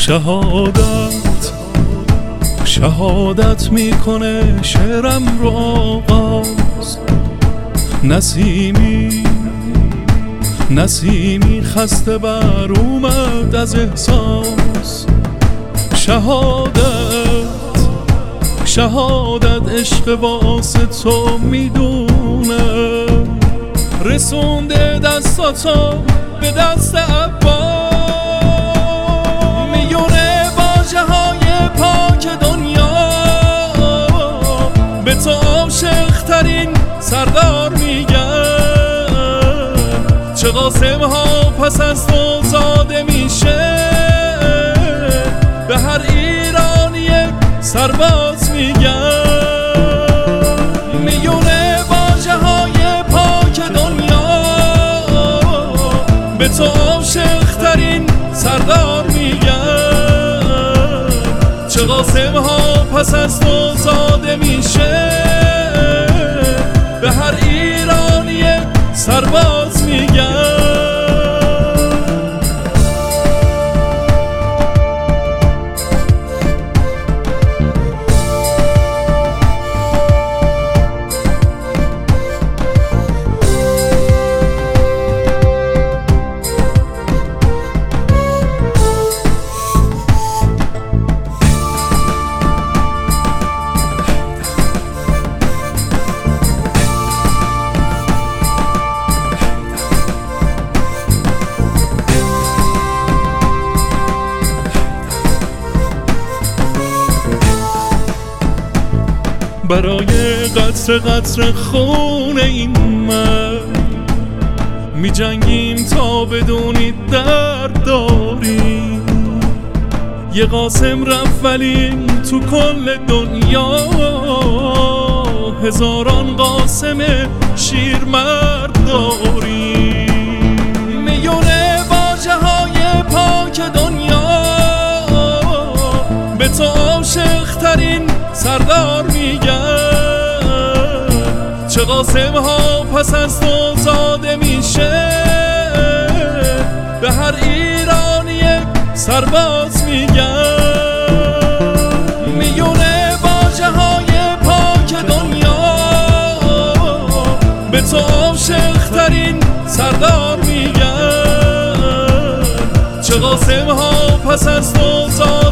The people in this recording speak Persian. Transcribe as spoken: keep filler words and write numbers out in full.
شهادت شهادت میکنه شعرم رو آغاز. نسیمی نسیمی خسته بر اومد از احساس. شهادت شهادت عشق واسه تو میدونه، رسونده دستاتو به دست عباس. میونه واژه های پاک دنیا به تو عاشق ترین سردار میگن. چه قاسم ها پس از تو زاده میشه، به هر ایرانی یک سرباز میگن. میونه واژه های پاک دنیا به تو عاشق ترین سردار میگن. چه قاسم ها پس از تو زاده میشه، به هر ایرانی یک سرباز میگن. برای قطر قطر خون این من می جنگیم تا بدونید درد داریم. یه قاسم رفت ولی تو کل دنیا هزاران قاسم شیرمرد داریم. میونه واژه های پاک دنیا به تو عاشق ترین سردار میگن. چه قاسم ها پس از تو زاده میشه، به هر ایرانی یک سرباز میگن. میونه واژه های پاک دنیا به تو عاشق ترین سردار میگن. چه قاسم ها پس از تو زاده